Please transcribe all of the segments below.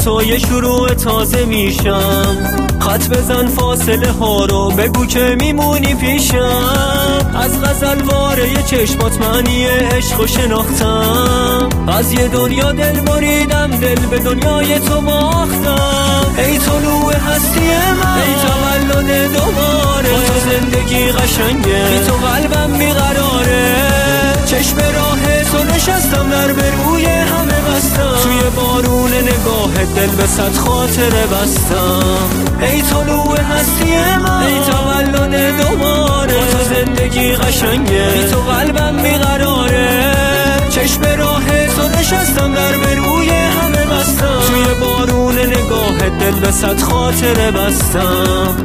تو یه شروع تازه میشم. خط بزن فاصله ها رو بگو که میمونی پیشم. از غزل واره چشمات معنی عشق و شناختم. از یه دنیا دل بریدم، دل به دنیای تو باختم. ای طلوع هستی من، ای تولد دوباره، با تو زندگی قشنگه، بی تو قلبم بیقراره. چشم راه تو نشستم، در به روی همه بستم. توی بارون نگاه دل به صد خاطره بستم. ای طلوع هستی من، ای تولد دوباره، با تو زندگی قشنگه، بی تو قلبم بیقراره. چشم راه تو نشستم، در به روی همه بستم. توی بارون نگاه دل به صد خاطره بستم.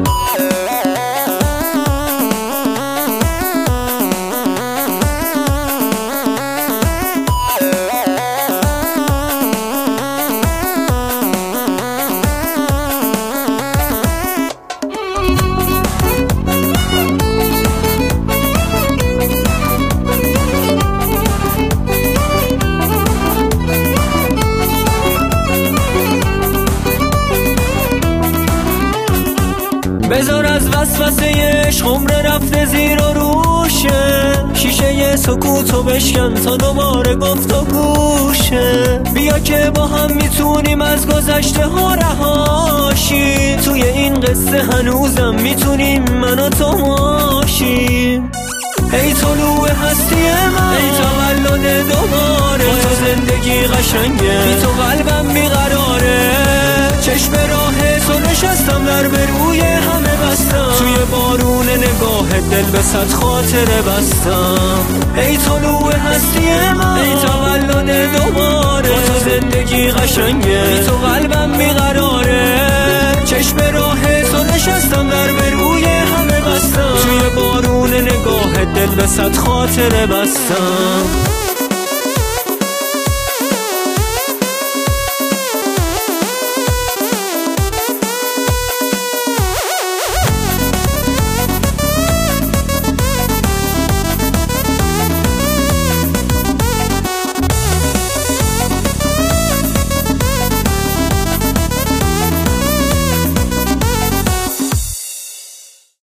بذار از وسوسه عشق عمر رفته زیر و روشه. شیشه سکوتو بشکن تا دوباره گفت و گوشه. بیا که با هم میتونیم از گذشته ها رهاشیم. توی این قصه هنوزم میتونیم من و تو باشیم. ای طلوع هستی من، ای تولد دوباره، با تو زندگی قشنگه، بی تو قلبم بیقراره. چشم راه تو نشستم، در به روی همه بستم. توی بارون نگاه دل به صد خاطره بستم. ای طلوع هستی من، ای تولد دوباره، با تو زندگی قشنگه، بی تو قلبم بیقراره. چشم راه تو نشستم، در به روی همه بستم. توی بارون نگاه دل به صد خاطره بستم.